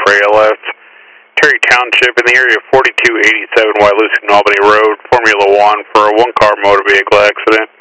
Brea left Terry Township in the area of 4287 Wyalusing Albany Road, Formula 1 for a one-car motor vehicle accident.